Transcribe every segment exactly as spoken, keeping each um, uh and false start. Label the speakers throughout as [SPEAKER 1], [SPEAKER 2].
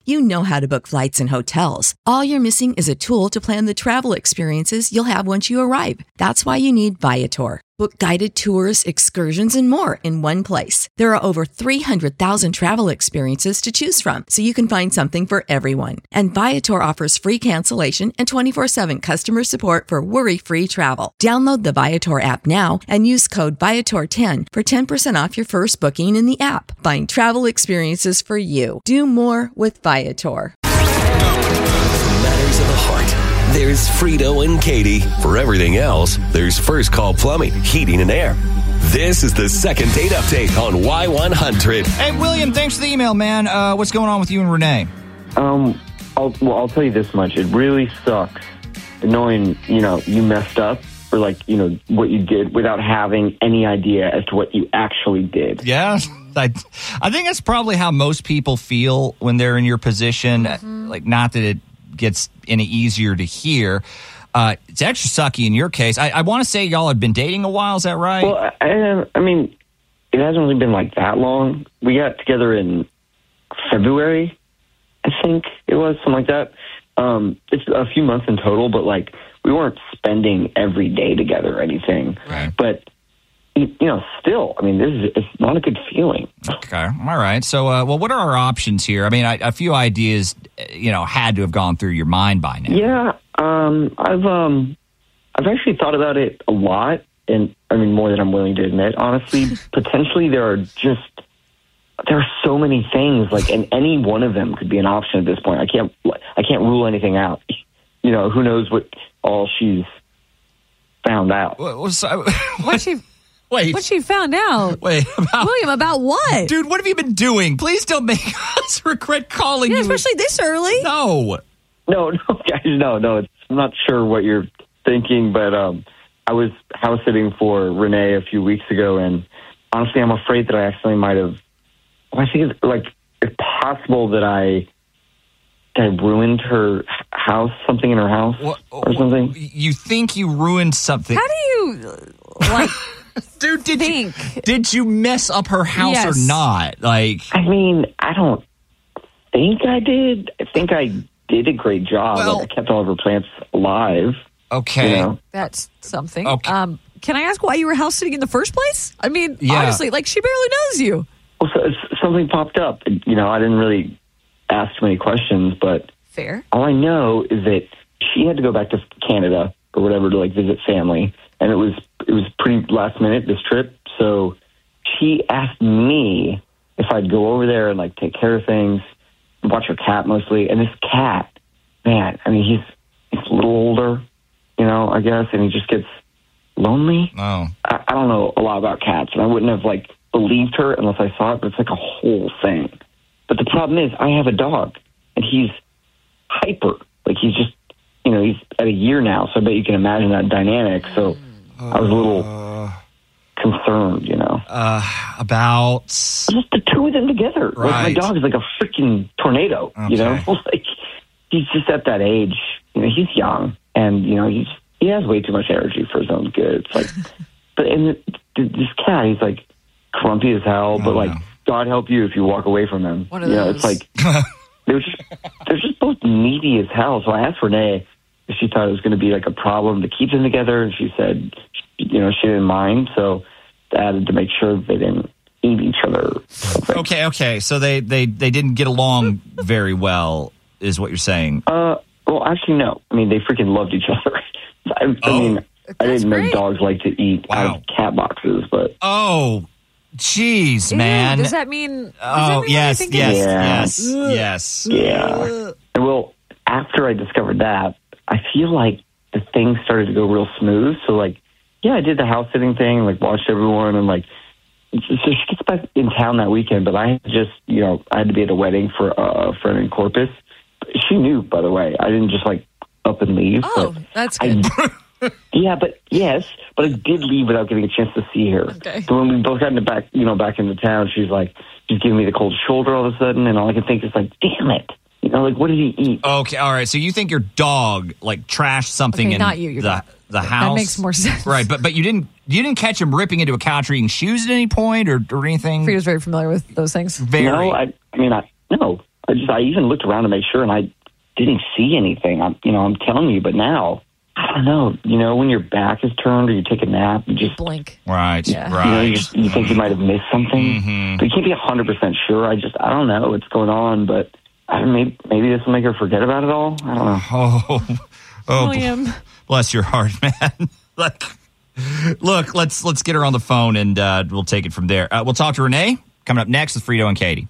[SPEAKER 1] You know how to book flights and hotels. All you're missing is a tool to plan the travel experiences you'll have once you arrive. That's why you need Viator. Book guided tours, excursions, and more in one place. There are over three hundred thousand travel experiences to choose from, so you can find something for everyone. And Viator offers free cancellation and twenty-four seven customer support for worry-free travel. Download the Viator app now and use code Viator ten for ten percent off your first booking in the app. Find travel experiences for you. Do more with Viator.
[SPEAKER 2] Matters of the heart. There's Frito and Katie. For everything else, there's First Call Plumbing, Heating and Air. This is the second date update on Y one hundred.
[SPEAKER 3] Hey, William, thanks for the email, man. Uh, what's going on with you and Renee?
[SPEAKER 4] Um, I'll, well, I'll tell you this much. It really sucks knowing, you know, you messed up or, like, you know, what you did without having any idea as to what you actually did.
[SPEAKER 3] Yeah, I, I think that's probably how most people feel when they're in your position. Mm-hmm. Like, not that it gets any easier to hear. Uh, it's extra sucky in your case. I, I want to say y'all had been dating a while. Is that right?
[SPEAKER 4] Well, I, I mean, it hasn't really been like that long. We got together in February, I think it was, something like that. Um, it's a few months in total, but like we weren't spending every day together or anything.
[SPEAKER 3] Right.
[SPEAKER 4] But you know, still, I mean, this is it's not a good feeling.
[SPEAKER 3] Okay, all right. So, uh, well, what are our options here? I mean, I, a few ideas, you know, had to have gone through your mind by now.
[SPEAKER 4] Yeah, um, I've um, I've actually thought about it a lot, and I mean, more than I'm willing to admit. Honestly, potentially there are just there are so many things, like, and any one of them could be an option at this point. I can't I can't rule anything out. You know, who knows what all she's found out.
[SPEAKER 3] Well, so,
[SPEAKER 5] what she.
[SPEAKER 3] Wait.
[SPEAKER 5] What she found out?
[SPEAKER 3] Wait, about,
[SPEAKER 5] William, about what?
[SPEAKER 3] Dude, what have you been doing? Please don't make us regret calling
[SPEAKER 5] yeah,
[SPEAKER 3] you.
[SPEAKER 5] especially this early.
[SPEAKER 3] No.
[SPEAKER 4] No, no, guys, no, no. It's, I'm not sure what you're thinking, but um, I was house sitting for Renee a few weeks ago, and honestly, I'm afraid that I actually might have, well, I think it's like, it's possible that I, that I ruined her house, something in her house
[SPEAKER 3] what,
[SPEAKER 4] or something.
[SPEAKER 3] You think you ruined something?
[SPEAKER 5] How do you, like...
[SPEAKER 3] Dude, did
[SPEAKER 5] think.
[SPEAKER 3] you did you mess up her house
[SPEAKER 5] yes.
[SPEAKER 3] or not? Like,
[SPEAKER 4] I mean, I don't think I did. I think I did a great job.
[SPEAKER 3] Well,
[SPEAKER 4] like I kept all of her plants alive.
[SPEAKER 3] Okay,
[SPEAKER 4] you know?
[SPEAKER 5] That's something.
[SPEAKER 3] Okay.
[SPEAKER 5] Um, can I ask why you were house sitting in the first place? I mean,
[SPEAKER 3] yeah.
[SPEAKER 5] honestly, like she barely knows you.
[SPEAKER 4] Well, so, something popped up. You know, I didn't really ask too many questions, but
[SPEAKER 5] fair.
[SPEAKER 4] All I know is that she had to go back to Canada or whatever to like visit family. And it was it was pretty last minute, this trip. So she asked me if I'd go over there and like take care of things, watch her cat mostly. And this cat, man, I mean, he's he's a little older, you know, I guess, and he just gets lonely.
[SPEAKER 3] Oh,
[SPEAKER 4] I, I don't know a lot about cats, and I wouldn't have like believed her unless I saw it. But it's like a whole thing. But the problem is, I have a dog, and he's hyper. Like he's just, you know, he's at a year now, so I bet you can imagine that dynamic. So. I was a little uh, concerned, you know.
[SPEAKER 3] Uh, about...
[SPEAKER 4] Just the two of them together.
[SPEAKER 3] Right.
[SPEAKER 4] Like, my dog is like a freaking tornado,
[SPEAKER 3] okay.
[SPEAKER 4] you know? Like, he's just at that age. You know, he's young, and, you know, he's he has way too much energy for his own good. It's like... but and this cat, he's, like, grumpy as hell, but, oh, like, no. God help you if you walk away from him.
[SPEAKER 5] One of
[SPEAKER 4] you
[SPEAKER 5] those.
[SPEAKER 4] know, it's like... they're just, they're just both needy as hell. So I asked Renee if she thought it was going to be, like, a problem to keep them together, and she said... You know, she didn't mind, so I added to make sure they didn't eat each other.
[SPEAKER 3] Okay, okay. So they, they, they didn't get along very well, is what you're saying.
[SPEAKER 4] Uh, well, actually, no. I mean, they freaking loved each other. I,
[SPEAKER 3] oh,
[SPEAKER 4] I mean, I didn't know
[SPEAKER 5] great.
[SPEAKER 4] dogs like to eat
[SPEAKER 3] wow.
[SPEAKER 4] out of cat boxes, but...
[SPEAKER 3] Oh, jeez, man.
[SPEAKER 5] Ew, does that mean... Does
[SPEAKER 3] oh,
[SPEAKER 5] that mean
[SPEAKER 3] yes, yes,
[SPEAKER 4] yeah.
[SPEAKER 3] yes, yes.
[SPEAKER 4] Yeah. And well, after I discovered that, I feel like the thing started to go real smooth, so, like, yeah, I did the house sitting thing, like watched everyone, and like, so she gets back in town that weekend. But I just, you know, I had to be at a wedding for uh, a friend in Corpus. She knew, by the way. I didn't just like up and leave.
[SPEAKER 5] Oh,
[SPEAKER 4] but
[SPEAKER 5] that's good.
[SPEAKER 4] I, yeah, but yes, but I did leave without getting a chance to see her.
[SPEAKER 5] Okay.
[SPEAKER 4] So when we both got into back, you know, back into town, she's like, she's giving me the cold shoulder all of a sudden, and all I can think is like, damn it. You know, like, what did he eat?
[SPEAKER 3] Okay, all right. So you think your dog like trashed something
[SPEAKER 5] okay,
[SPEAKER 3] in
[SPEAKER 5] not you, your
[SPEAKER 3] the
[SPEAKER 5] dog.
[SPEAKER 3] the house?
[SPEAKER 5] That makes more sense,
[SPEAKER 3] right? But but you didn't you didn't catch him ripping into a couch or eating shoes at any point or, or anything.
[SPEAKER 5] Frito's very familiar with those things.
[SPEAKER 3] Very.
[SPEAKER 4] No, I, I mean, I no, I just, I even looked around to make sure, and I didn't see anything. I'm, you know, I'm telling you, but now, I don't know. You know, when your back is turned or you take a nap, you just
[SPEAKER 5] blink.
[SPEAKER 3] Right,
[SPEAKER 5] Yeah.
[SPEAKER 3] right.
[SPEAKER 4] You know, you, just, you think you might have missed something,
[SPEAKER 3] Mhm.
[SPEAKER 4] but you can't be one hundred percent sure. I just, I don't know what's going on, but I don't, maybe, maybe this will make her forget about it all. I don't know.
[SPEAKER 3] Oh, oh,
[SPEAKER 5] William.
[SPEAKER 3] bless your heart, man. like, look, let's let's get her on the phone and uh, we'll take it from there. Uh, we'll talk to Renee coming up next with Frito and Katie.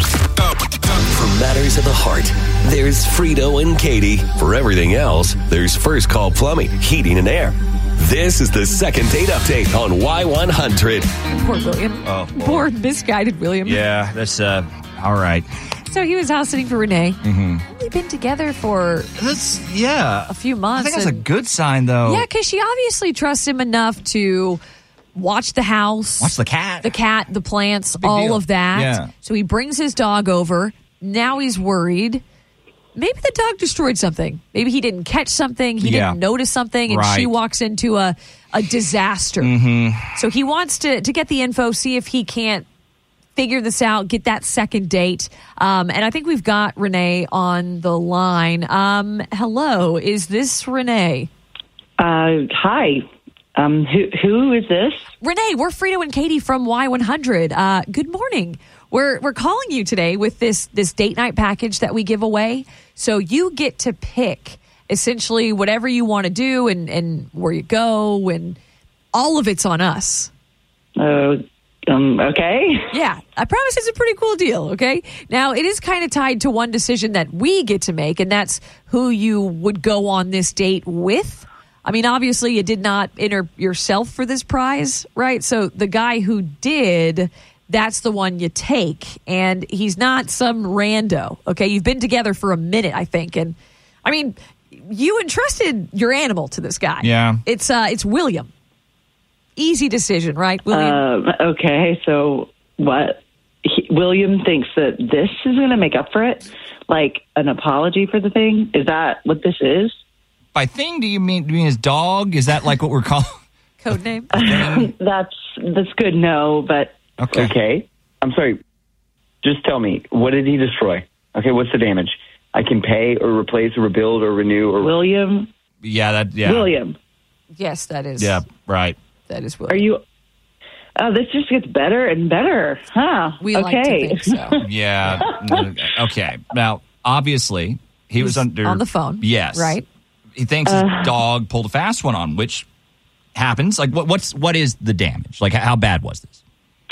[SPEAKER 2] For matters of the heart, there's Frito and Katie. For everything else, there's First Call Plumbing, Heating and Air. This is the second date update on Y one hundred.
[SPEAKER 5] Poor William.
[SPEAKER 3] Oh, boy.
[SPEAKER 5] Poor misguided William.
[SPEAKER 3] Yeah, that's uh, all right.
[SPEAKER 5] So he was house sitting for Renee.
[SPEAKER 3] Mm-hmm.
[SPEAKER 5] We've been together for
[SPEAKER 3] That's yeah.
[SPEAKER 5] a few
[SPEAKER 3] I
[SPEAKER 5] months.
[SPEAKER 3] think that's a
[SPEAKER 5] and-
[SPEAKER 3] good sign, though.
[SPEAKER 5] Yeah, because she obviously trusts him enough to watch the house,
[SPEAKER 3] Watch the cat.
[SPEAKER 5] the cat, the plants,
[SPEAKER 3] big
[SPEAKER 5] all
[SPEAKER 3] deal.
[SPEAKER 5] of that.
[SPEAKER 3] Yeah.
[SPEAKER 5] So he brings his dog over. Now he's worried. Maybe the dog destroyed something. Maybe he didn't catch something. He
[SPEAKER 3] Yeah.
[SPEAKER 5] didn't notice something, and she
[SPEAKER 3] Right.
[SPEAKER 5] walks into a, a disaster.
[SPEAKER 3] Mm-hmm.
[SPEAKER 5] So he wants to, to get the info, see if he can't figure this out, get that second date. Um, and I think we've got Renee on the line. Um, hello, is this Renee?
[SPEAKER 6] Uh, hi. Um, who who is this?
[SPEAKER 5] Renee, we're Frito and Katie from Y one hundred. Uh, good morning. We're we're calling you today with this this date night package that we give away. So you get to pick essentially whatever you want to do and, and where you go, and all of it's on us.
[SPEAKER 6] Uh, um, okay.
[SPEAKER 5] Yeah, I promise it's a pretty cool deal, okay? Now, it is kind of tied to one decision that we get to make, and that's who you would go on this date with. I mean, obviously, you did not enter yourself for this prize, right? So the guy who did, that's the one you take, and he's not some rando, okay? You've been together for a minute, I think, and I mean, you entrusted your animal to this guy.
[SPEAKER 3] Yeah.
[SPEAKER 5] It's uh, it's William. Easy decision, right, William?
[SPEAKER 6] Um, okay. So what? He, William thinks that this is going to make up for it, like an apology for the thing. Is that what this is?
[SPEAKER 3] By thing, do you mean, do you mean his dog? Is that like what we're calling?
[SPEAKER 5] Code name?
[SPEAKER 6] That's that's good. No, but
[SPEAKER 3] Okay.
[SPEAKER 4] Okay. I'm sorry. Just tell me, what did he destroy? Okay, what's the damage? I can pay or replace or rebuild or renew or...
[SPEAKER 6] William.
[SPEAKER 3] Yeah, that. Yeah.
[SPEAKER 6] William,
[SPEAKER 5] Yes, that is.
[SPEAKER 3] Yeah. Right.
[SPEAKER 5] That is William.
[SPEAKER 6] are you? Oh, this just gets better and better, huh?
[SPEAKER 5] We like to
[SPEAKER 6] okay.
[SPEAKER 5] think so.
[SPEAKER 3] Yeah. Okay. Now, obviously, he was
[SPEAKER 5] He's
[SPEAKER 3] under
[SPEAKER 5] on the phone.
[SPEAKER 3] Yes.
[SPEAKER 5] Right.
[SPEAKER 3] He thinks his dog pulled a fast one on, which happens. Like, what? What's what is the damage? Like, how bad was this?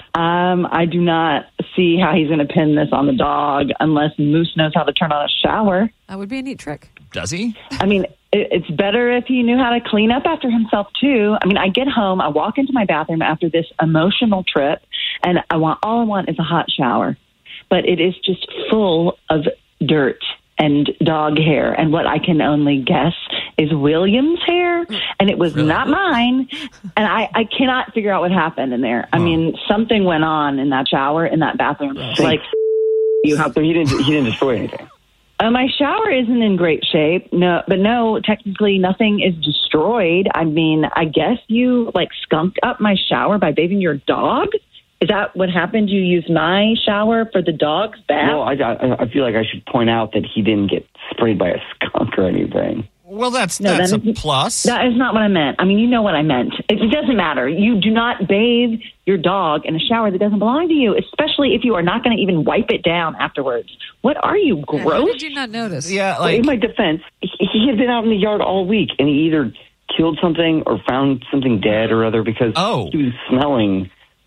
[SPEAKER 6] Um, I do not see how he's going to pin this on the dog unless Moose knows how to turn on a shower.
[SPEAKER 5] That would be a neat trick.
[SPEAKER 3] Does he?
[SPEAKER 6] I mean, it, it's better if he knew how to clean up after himself, too. I mean, I get home, I walk into my bathroom after this emotional trip, and I want all I want is a hot shower. But it is just full of dirt and dog hair. And what I can only guess is William's hair. And it was
[SPEAKER 3] Really?
[SPEAKER 6] not mine. And I, I cannot figure out what happened in there. I
[SPEAKER 3] Huh.
[SPEAKER 6] mean, something went on in that shower, in that bathroom. Like,
[SPEAKER 4] You have to, he didn't, he didn't destroy anything.
[SPEAKER 6] Uh, my shower isn't in great shape. No, but no, technically nothing is destroyed. I mean, I guess you like skunked up my shower by bathing your dog. Is that what happened? You used my shower for the dog's bath?
[SPEAKER 4] Well, I, I, I feel like I should point out that he didn't get sprayed by a skunk or anything.
[SPEAKER 3] Well, that's
[SPEAKER 6] No,
[SPEAKER 3] that's a
[SPEAKER 6] that is-
[SPEAKER 3] plus.
[SPEAKER 6] That is not what I meant. I mean, you know what I meant. It, it doesn't matter. You do not bathe your dog in a shower that doesn't belong to you, especially if you are not going to even wipe it down afterwards. What are you,
[SPEAKER 5] How
[SPEAKER 6] gross?
[SPEAKER 5] did you not notice?
[SPEAKER 3] yeah,
[SPEAKER 4] Well,
[SPEAKER 3] like
[SPEAKER 4] in my defense, he, he had been out in the yard all week, and he either killed something or found something dead or other because
[SPEAKER 3] Oh.
[SPEAKER 4] he was smelling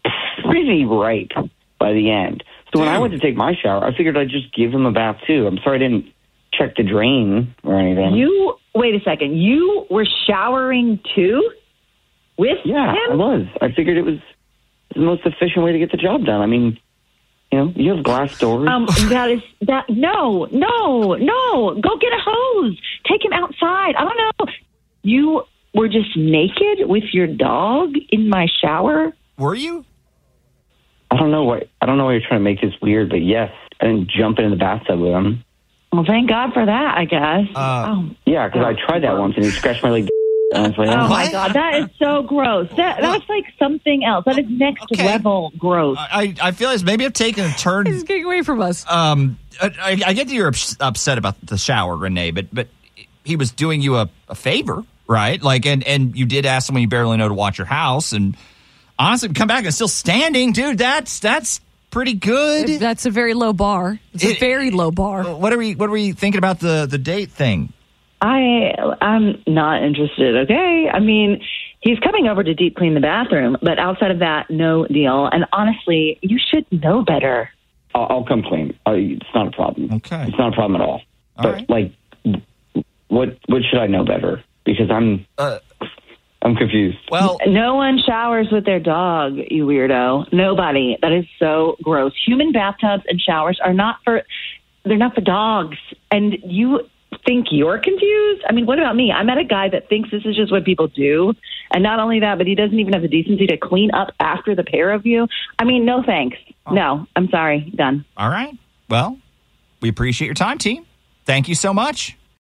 [SPEAKER 4] pretty ripe by the end. So when I
[SPEAKER 3] Dude.
[SPEAKER 4] went to take my shower, I figured I'd just give him a bath too. I'm sorry I didn't check the drain or anything.
[SPEAKER 6] You, wait a second. You were showering too? With
[SPEAKER 4] Yeah, I
[SPEAKER 6] him?
[SPEAKER 4] was. I figured it was the most efficient way to get the job done. I mean, you know, you have glass doors.
[SPEAKER 6] Um, that is that. No, no, no. Go get a hose. Take him outside. I don't know. You were just naked with your dog in my shower.
[SPEAKER 3] were you?
[SPEAKER 4] I don't know why. I don't know why you're trying to make this weird, but yes, I didn't jump in the bathtub with him.
[SPEAKER 6] Well, thank God for that. I guess.
[SPEAKER 3] Uh,
[SPEAKER 6] oh,
[SPEAKER 4] Yeah, because I tried that once and he scratched my leg. And I was like,
[SPEAKER 6] Oh
[SPEAKER 4] oh,
[SPEAKER 6] my God, that is so gross. That that's like something else. That is next
[SPEAKER 3] Okay.
[SPEAKER 6] level gross.
[SPEAKER 3] I, I feel as maybe I've taken a turn.
[SPEAKER 5] He's getting away from us.
[SPEAKER 3] Um, I, I get that you're ups- upset about the shower, Renee, but but he was doing you a, a favor, right? Like, and, and you did ask someone you barely know to watch your house, and honestly, come back and it's still standing, dude. That's that's pretty good.
[SPEAKER 5] That's a very low bar. It's a
[SPEAKER 3] It-
[SPEAKER 5] very low bar.
[SPEAKER 3] What are we What are we thinking about the the date thing?
[SPEAKER 6] I I'm not interested. Okay, I mean, he's coming over to deep clean the bathroom, but outside of that, no deal. And honestly, you should know better.
[SPEAKER 4] I'll, I'll come clean. Uh, it's not a problem.
[SPEAKER 3] Okay.
[SPEAKER 4] It's not a problem at all.
[SPEAKER 3] All
[SPEAKER 4] but
[SPEAKER 3] right.
[SPEAKER 4] like, what what should I know better? Because I'm
[SPEAKER 3] Uh,
[SPEAKER 4] I'm confused.
[SPEAKER 3] well,
[SPEAKER 6] No one showers with their dog, you weirdo. Nobody. That is so gross. Human bathtubs and showers are not for they're not for dogs. And you think you're confused? I mean, what about me? I met a guy that thinks this is just what people do. And not only that, but he doesn't even have the decency to clean up after the pair of you. I mean, no thanks. No, I'm sorry. Done.
[SPEAKER 3] all right. Well, we appreciate your time, team. Thank you so much.